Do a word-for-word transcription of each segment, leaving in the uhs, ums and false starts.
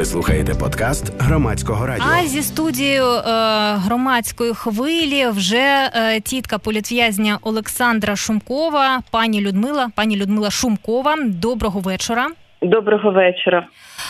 Ви слухаєте подкаст Громадського радіо. А зі студією е, Громадської хвилі вже е, тітка політв'язня Олександра Шумкова, пані Людмила, пані Людмила Шумкова. Доброго вечора. Доброго вечора.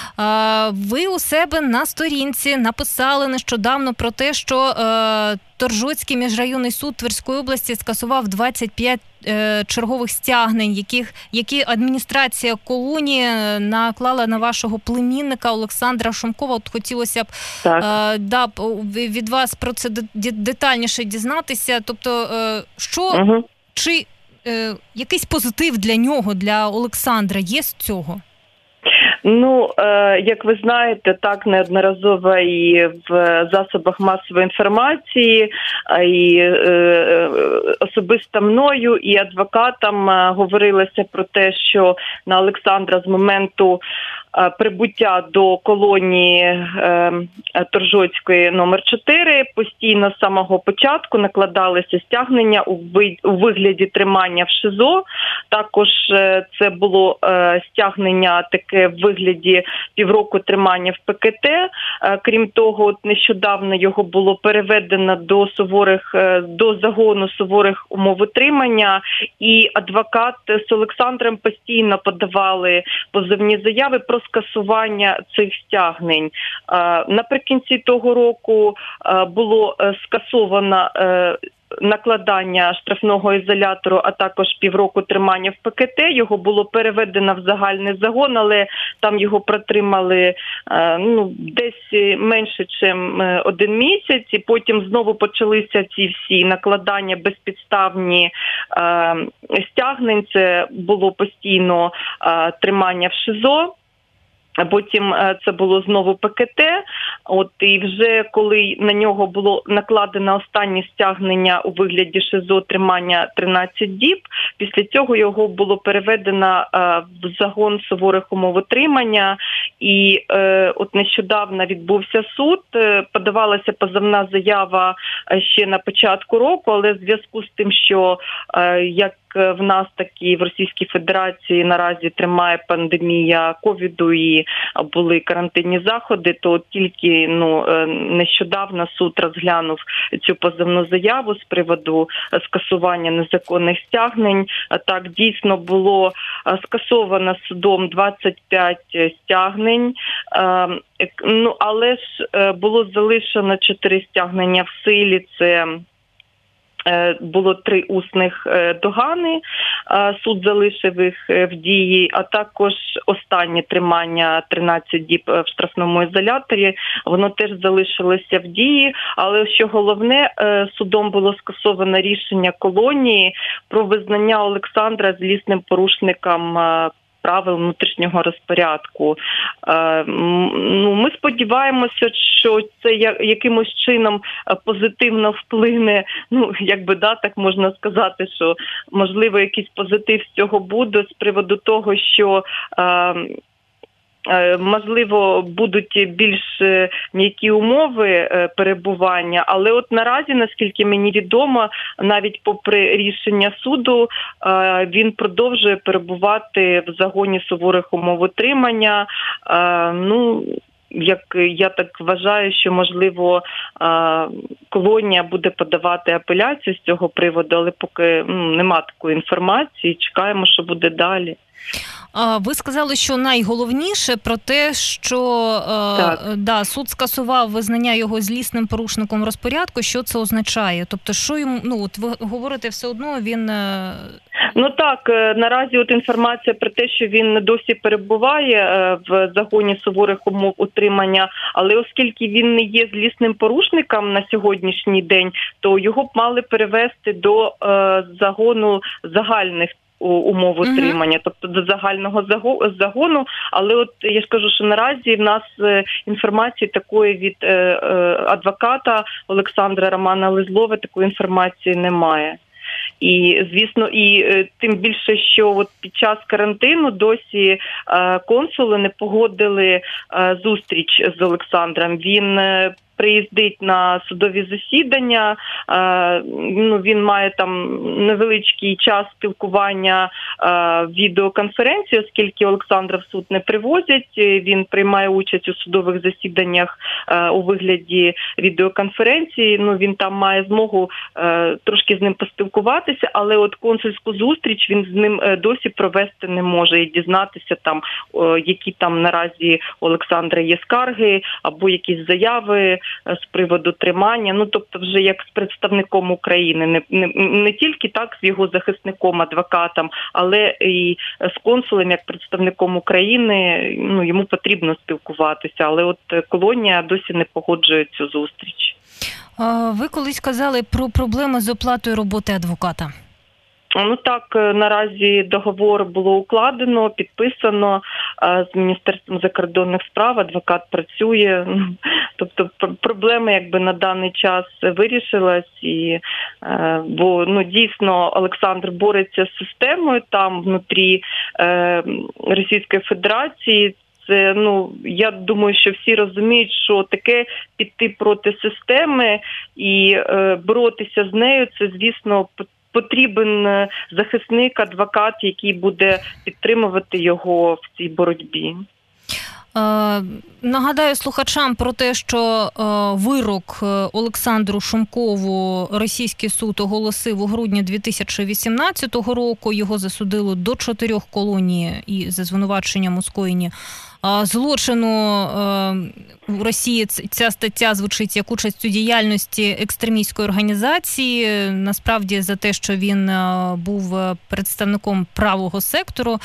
Ви у себе на сторінці написали нещодавно про те, що е, Торжоцький міжрайонний суд Тверської області скасував двадцять п'ять е, чергових стягнень, яких, які адміністрація колонії наклала на вашого племінника Олександра Шумкова. От хотілося б е, да, від вас про це детальніше дізнатися. Тобто, е, що, угу. чи е, якийсь позитив для нього, для Олександра є з цього? Ну, е, як ви знаєте, так неодноразово і в засобах масової інформації, і е, особисто мною, і адвокатам е, говорилося про те, що на Олександра з моменту е, прибуття до колонії е, Торжоцької номер чотири постійно з самого початку накладалися стягнення у, ви, у вигляді тримання в ШИЗО. Також е, це було е, стягнення таке в вигляді півроку тримання в ПКТ. Крім того, от нещодавно його було переведено до суворих, до загону суворих умов утримання, і адвокат з Олександром постійно подавали позовні заяви про скасування цих стягнень. Наприкінці того року було скасовано накладання штрафного ізолятору, а також півроку тримання в ПКТ. Його було переведено в загальний загон, але там його протримали ну, десь менше, ніж один місяць. І потім знову почалися ці всі накладання безпідставні е, стягнень. Це було постійно е, тримання в ШИЗО. А потім це було знову ПКТ, от і вже коли на нього було накладено останнє стягнення у вигляді ШИЗО тримання тринадцять діб, після цього його було переведено в загон суворих умов утримання, і е, от нещодавно відбувся суд, подавалася позовна заява ще на початку року, але в зв'язку з тим, що е, як в нас, так і в Російській Федерації наразі тримає пандемія ковіду і були карантинні заходи, то тільки ну, нещодавно суд розглянув цю позовну заяву з приводу скасування незаконних стягнень. Так, дійсно було скасовано судом двадцять п'ять стягнень, ну, але ж було залишено чотири стягнення в силі. Це було три усних догани, суд залишив їх в дії, а також останнє тримання тринадцять діб в штрафному ізоляторі, воно теж залишилося в дії, але що головне, судом було скасовано рішення колонії про визнання Олександра злісним порушником правил внутрішнього розпорядку. Е, ну, ми сподіваємося, що це якимось чином позитивно вплине, ну, якби, да, так можна сказати, що, можливо, якийсь позитив з цього буде з приводу того, що е, можливо, будуть більш м'які умови перебування, але от наразі, наскільки мені відомо, навіть попри рішення суду, він продовжує перебувати в загоні суворих умов утримання. Ну, як я так вважаю, що, можливо, колонія буде подавати апеляцію з цього приводу, але поки ну, нема такої інформації, чекаємо, що буде далі. Ви сказали, що найголовніше про те, що да, суд скасував визнання його злісним порушником розпорядку. Що це означає? Тобто, що йому, ну от ви говорите, все одно він... Ну так, наразі от інформація про те, що він досі перебуває в загоні суворих умов утримання, але оскільки він не є злісним порушником на сьогоднішній день, то його б мали перевести до загону загальних умов утримання, тобто до загального загону, але от я ж кажу, що наразі в нас інформації такої від адвоката Олександра Романа Лизлова, такої інформації немає. І, звісно, і тим більше, що от під час карантину досі консули не погодили зустріч з Олександром. Він приїздить на судові засідання. Ну, він має там невеличкий час спілкування в відеоконференції, оскільки Олександра в суд не привозять. Він приймає участь у судових засіданнях у вигляді відеоконференції. Ну, він там має змогу трошки з ним поспілкуватися, але от консульську зустріч він з ним досі провести не може і дізнатися там, які там наразі у Олександра є скарги або якісь заяви з приводу тримання. Ну, тобто вже як з представником України, не, не, не тільки так з його захисником, адвокатом, але і з консулем, як представником України, ну, йому потрібно спілкуватися. Але от колонія досі не погоджує цю зустріч. Ви колись казали про проблеми з оплатою роботи адвоката. Ну так, наразі договор було укладено, підписано з Міністерством закордонних справ, адвокат працює. Тобто проблема якби на даний час вирішилась, і, бо ну, дійсно Олександр бореться з системою там внутрі Російської Федерації. Це, ну, я думаю, що всі розуміють, що таке піти проти системи і е, боротися з нею, це, звісно, потрібен захисник, адвокат, який буде підтримувати його в цій боротьбі. Е, нагадаю слухачам про те, що е, вирок Олександру Шумкову російський суд оголосив у грудні дві тисячі вісімнадцятого року. Його засудило до чотирьох колоній і за звинуваченням у скоєнні злочину. У Росії ця стаття звучить як участь у діяльності екстремістської організації. Насправді за те, що він був представником правого сектору.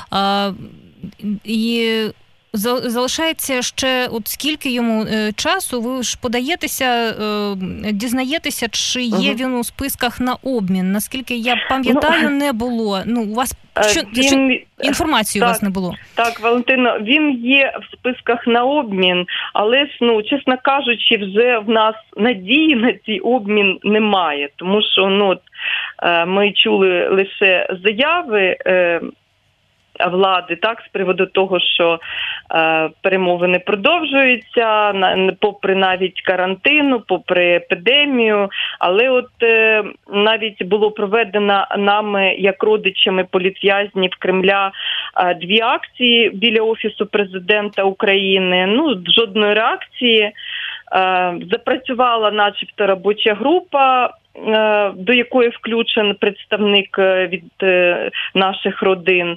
І залишається ще, от скільки йому е, часу, ви ж подаєтеся, е, дізнаєтеся, чи є він у списках на обмін. Наскільки я пам'ятаю, не було. Ну, у вас що, він, що, інформації так, у вас не було? Так, Валентино, він є в списках на обмін, але ж, ну, чесно кажучи, вже в нас надії на цей обмін немає, тому що, ну, от, е, ми чули лише заяви е, влади, так, з приводу того, що е, перемовини продовжуються, на, попри навіть карантину, попри епідемію, але от е, навіть було проведено нами, як родичами політв'язнів Кремля, е, дві акції біля Офісу президента України, ну, жодної реакції. Е, запрацювала начебто робоча група, до якої включен представник від наших родин.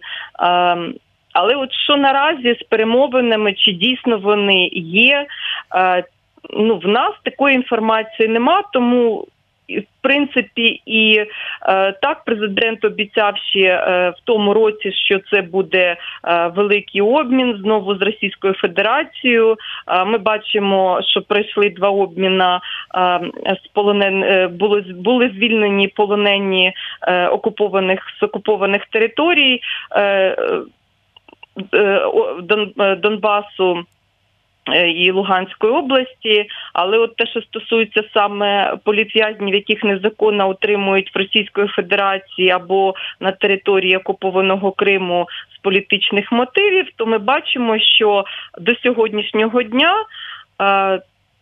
Але от що наразі з перемовинами, чи дійсно вони є, ну, в нас такої інформації нема, тому в принципі, і е, так президент обіцяв ще е, в тому році, що це буде е, великий обмін знову з Російською Федерацією. Е, ми бачимо, що пройшли два обміни, е, з полонен... е, були, були звільнені полонені е, окупованих, з окупованих територій е, е, Дон, Донбасу і Луганської області, але от те, що стосується саме політв'язнів, яких незаконно утримують в Російської Федерації або на території окупованого Криму з політичних мотивів, то ми бачимо, що до сьогоднішнього дня е,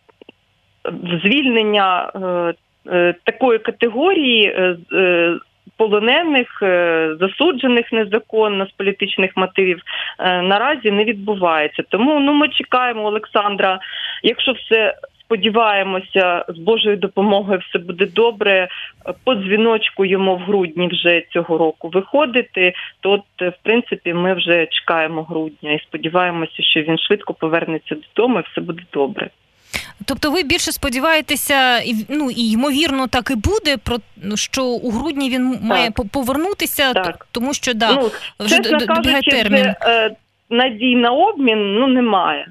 звільнення е, е, такої категорії е, е, полонених, засуджених незаконно з політичних мотивів наразі не відбувається. Тому ну, ми чекаємо Олександра, якщо все сподіваємося, з Божою допомогою все буде добре, по дзвіночку йому в грудні вже цього року виходити, то от, в принципі, ми вже чекаємо грудня і сподіваємося, що він швидко повернеться додому і все буде добре. Тобто ви більше сподіваєтеся, ну і ймовірно так і буде, про що у грудні він так. має повернутися, так. тому що да, ну, вже добігає термін. Вже, е, надій на обмін ну, немає.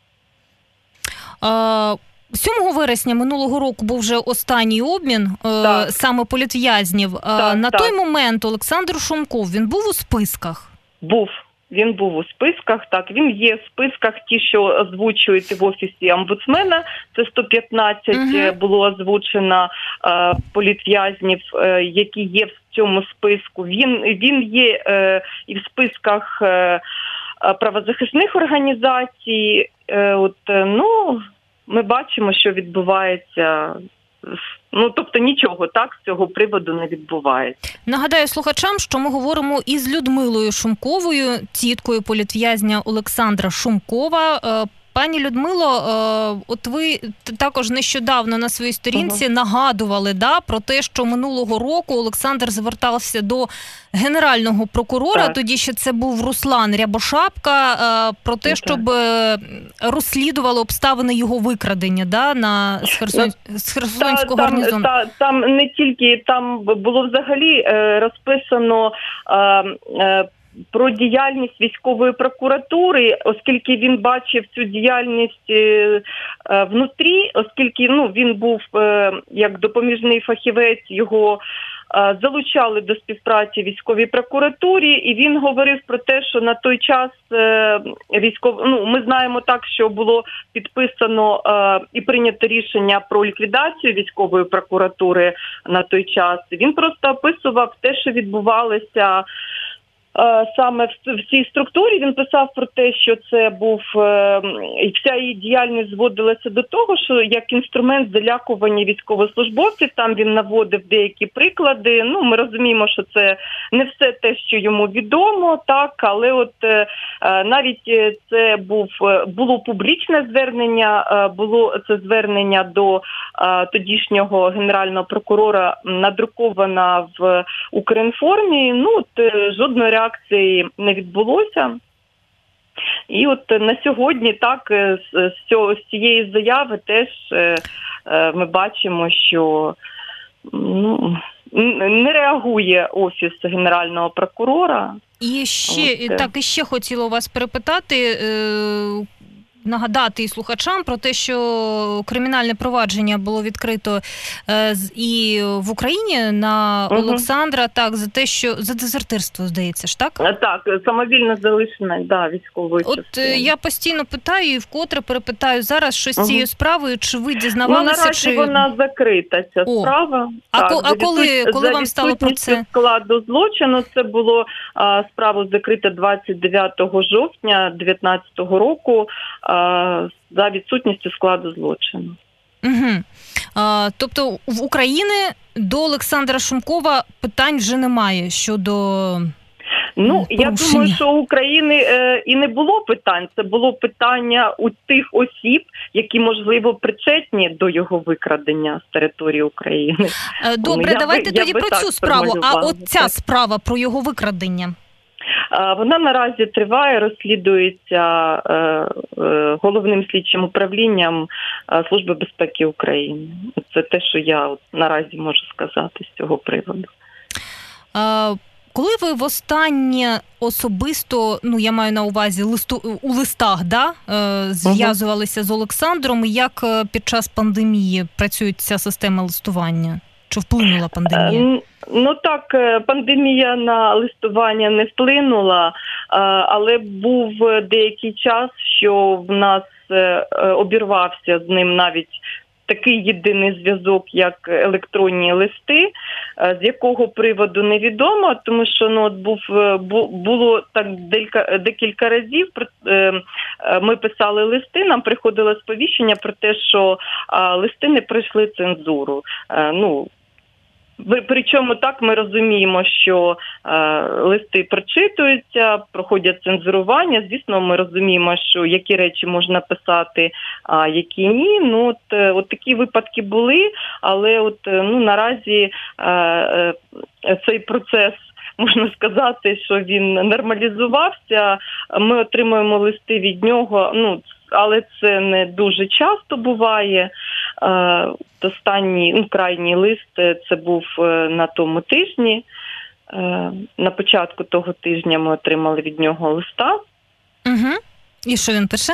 А, сьомого вересня минулого року був вже останній обмін е, саме політв'язнів. Так, На так. той момент Олександр Шумков, він був у списках? Був. Він був у списках, так, він є в списках, ті, що озвучуєте в Офісі омбудсмена, це сто п'ятнадцять uh-huh. було озвучено е, політв'язнів, е, які є в цьому списку. Він, він є е, і в списках е, правозахисних організацій, е, от, е, ну, ми бачимо, що відбувається. Ну, тобто нічого так з цього приводу не відбувається. Нагадаю слухачам, що ми говоримо із Людмилою Шумковою, тіткою політв'язня Олександра Шумкова. Пані Людмило, от ви також нещодавно на своїй сторінці uh-huh. нагадували да, про те, що минулого року Олександр звертався до Генерального прокурора, так. тоді ще це був Руслан Рябошапка, про те, так. щоб розслідували обставини його викрадення да, на, з, Херсон... з Херсонського та, гарнізону. Та, там не тільки, там було взагалі розписано про діяльність військової прокуратури, оскільки він бачив цю діяльність е, е, внутрі, оскільки ну, він був е, як допоміжний фахівець, його е, залучали до співпраці військовій прокуратурі, і він говорив про те, що на той час е, військов... ну, ми знаємо так, що було підписано е, і прийнято рішення про ліквідацію військової прокуратури на той час. Він просто описував те, що відбувалося саме в цій структурі. Він писав про те, що це був, і вся її діяльність зводилася до того, що як інструмент залякування військовослужбовців, там він наводив деякі приклади. Ну, ми розуміємо, що це не все те, що йому відомо, так, але от навіть це був, було публічне звернення, було це звернення до тодішнього генерального прокурора, надруковано в Укрінформі. Ну, от, жодної реакції не відбулося. І от на сьогодні так з, з цієї заяви теж ми бачимо, що ну, не реагує Офіс Генерального прокурора. І ще, от. так, і ще хотіла у вас перепитати, нагадати і слухачам про те, що кримінальне провадження було відкрито е, і в Україні на угу. Олександра, так, за те, що за дезертирство, здається ж, так? Так, самовільно залишена, да, військової От частини. Я постійно питаю і вкотре перепитаю зараз, що з угу. цією справою, чи ви дізнавалися? Ну, наразі чи... вона закрита, ця О. справа. А, так, ко, а коли, коли вам стало про це? Складу злочину, це було а, справу закрита двадцять дев'ятого жовтня дев'ятнадцятого року, за відсутністю складу злочину. Угу. А, тобто в Україні до Олександра Шумкова питань вже немає щодо Ну, порушення? Я думаю, що у України е, і не було питань. Це було питання у тих осіб, які, можливо, причетні до його викрадення з території України. Добре, я давайте би, тоді про цю справу. А от ця так. справа про його викрадення? Вона наразі триває, розслідується е, е, головним слідчим управлінням Служби безпеки України. Це те, що я от наразі можу сказати з цього приводу. А, коли ви востаннє особисто, ну я маю на увазі листу, у листах, да, е, зв'язувалися угу. з Олександром, і як під час пандемії працює ця система листування? Чи вплинула пандемія? Ну так, пандемія на листування не вплинула, але був деякий час, що в нас обірвався з ним навіть такий єдиний зв'язок, як електронні листи, з якого приводу невідомо, тому що ну, от був, було так декілька, декілька разів, ми писали листи, нам приходило сповіщення про те, що листи не пройшли цензуру. Ну, причому так ми розуміємо, що е, листи прочитуються, проходять цензурування. Звісно, ми розуміємо, що які речі можна писати, а які ні. Ну, от, от такі випадки були, але от, ну, наразі е, е, цей процес, можна сказати, що він нормалізувався. Ми отримуємо листи від нього, ну, але це не дуже часто буває. Останній, ну, крайній лист, це був на тому тижні. На початку того тижня ми отримали від нього листа. Угу. І що він пише?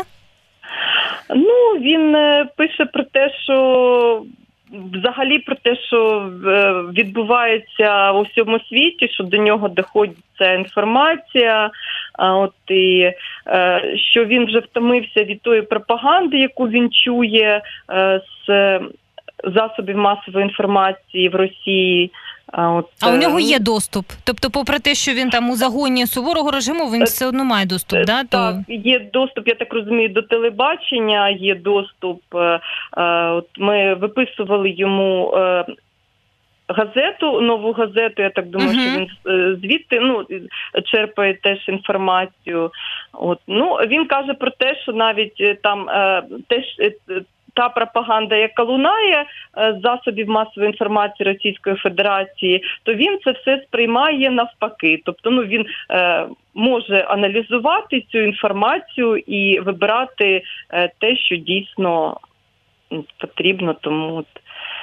Ну, він пише про те, що взагалі про те, що відбувається у всьому світі, що до нього доходить ця інформація, от і що він вже втомився від тої пропаганди, яку він чує з засобів масової інформації в Росії, А, от, а у нього є доступ? Тобто, попри те, що він там у загоні суворого режиму, він все одно має доступ, да? Так, То... є доступ, я так розумію, до телебачення, є доступ. От ми виписували йому газету, нову газету, я так думаю, uh-huh. що він звідти ну, черпає теж інформацію. От. Ну, він каже про те, що навіть там теж та пропаганда, яка лунає з засобів масової інформації Російської Федерації, то він це все сприймає навпаки. Тобто, ну, він е, може аналізувати цю інформацію і вибирати е, те, що дійсно потрібно. Тому от.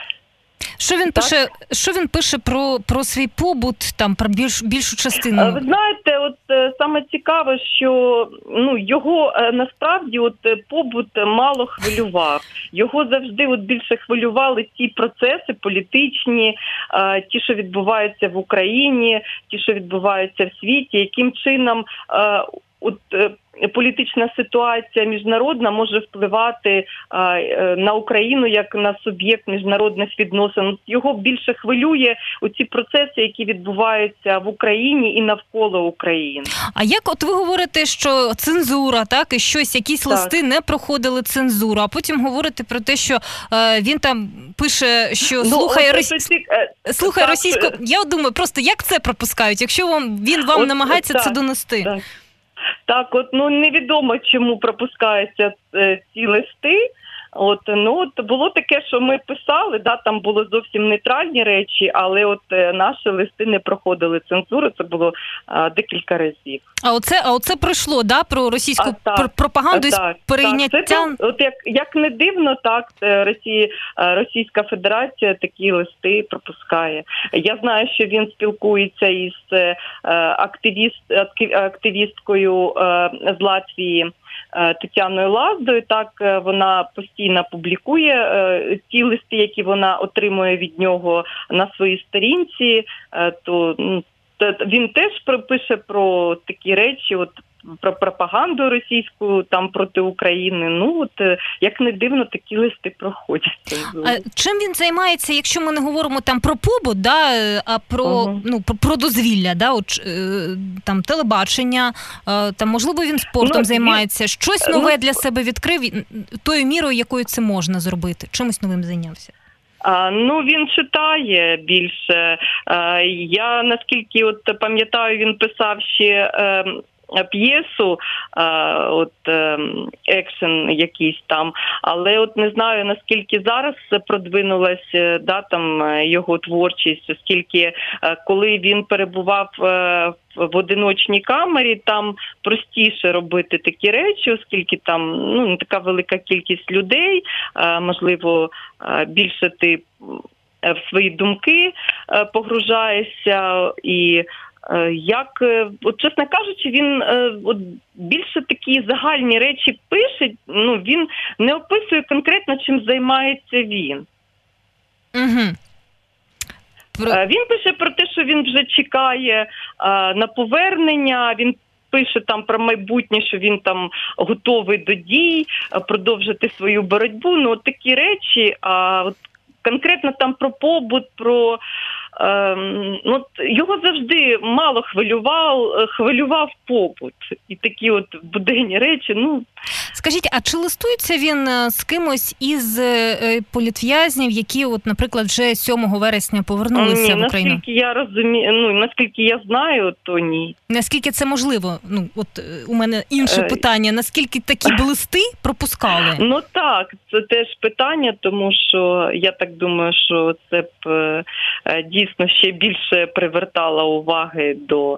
Що він Так. пише? Що він пише про, про свій побут, там про більш більшу частину? Ви знаєте, от саме цікаве, що ну його насправді от побут мало хвилював. Його завжди от більше хвилювали ті процеси політичні, ті, що відбуваються в Україні, ті, що відбуваються в світі, яким чином от політична ситуація міжнародна може впливати а, на Україну як на суб'єкт міжнародних відносин. Його більше хвилює оці процеси, які відбуваються в Україні і навколо України. А як от ви говорите, що цензура, так, і щось, якісь так. листи не проходили цензуру, а потім говорите про те, що е, він там пише, що ну, слухає, рос... ці... слухає російську... Я думаю, просто як це пропускають, якщо вам, він вам от, намагається так, це донести? Так. Так, от, ну, невідомо, чому пропускаються е, ці листи. От, ну, от було таке, що ми писали, да, там були зовсім нейтральні речі, але от е, наші листи не проходили цензуру, це було е, декілька разів. А оце, а оце пройшло, да, про російську а, так, пр- пропаганду і перейняття? Так, це, от як, як не дивно, так, Росія, Російська Федерація такі листи пропускає. Я знаю, що він спілкується із е, активіст, активісткою е, з Латвії, Тетяною Лаздою, так, вона постійно публікує е, ті листи, які вона отримує від нього на своїй сторінці, е, то, то він теж пише про такі речі, от про пропаганду російську там проти України. Ну, от, як не дивно, такі листи проходять. А чим він займається, якщо ми не говоримо там про побут, да, а про, uh-huh. ну, про, про дозвілля, да, от, там телебачення, там, можливо, він спортом ну, займається, він... щось нове для себе відкрив, тою мірою, якою це можна зробити, чимось новим зайнявся? А, ну, він читає більше. А, я, наскільки от пам'ятаю, він писав ще е, п'єсу, а, от екшен якийсь там, але от не знаю, наскільки зараз продвинулась, да, там його творчість, оскільки коли він перебував в одиночній камері, там простіше робити такі речі, оскільки там ну не така велика кількість людей, можливо, більше ти в свої думки погружаєшся і як, от, чесно кажучи, він от, більше такі загальні речі пише, ну, він не описує конкретно, чим займається він. Угу. Про... Він пише про те, що він вже чекає а, на повернення, він пише там про майбутнє, що він там готовий до дій, продовжити свою боротьбу, ну, от такі речі, а от конкретно там про побут, про Ем, ну, його завжди мало хвилював, хвилював побут. І такі от буденні речі, ну... Скажіть, а чи листується він з кимось із е, політв'язнів, які, от, наприклад, вже сьомого вересня повернулися ні, в Україну? Наскільки я розумію, ну, наскільки я знаю, то ні. Наскільки це можливо? Ну, от у мене інше е... питання. Наскільки такі б листи пропускали? Ну так, це теж питання, тому що я так думаю, що це б е, дійсно ще більше привертало уваги до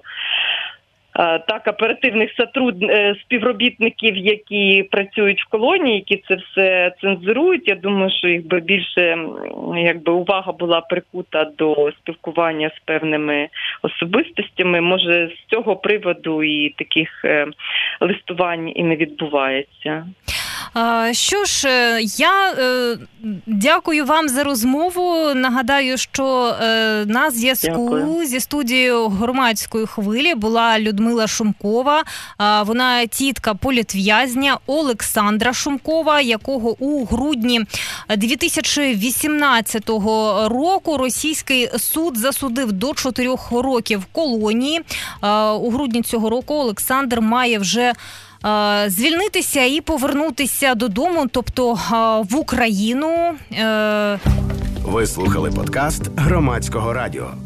так оперативних сотруд... співробітників, які працюють в колонії, які це все цензурують. Я думаю, що їх би більше, якби, увага була прикута до спілкування з певними особистостями. Може, з цього приводу і таких листувань і не відбувається. Що ж, я е, дякую вам за розмову. Нагадаю, що е, на зв'язку Дякую. зі студією Громадської хвилі була Людмила Людмила Шумкова. Вона тітка політв'язня Олександра Шумкова, якого у грудні дві тисячі вісімнадцятого року російський суд засудив до чотирьох років колонії. У грудні цього року Олександр має вже звільнитися і повернутися додому, тобто в Україну. Ви слухали подкаст Громадського радіо.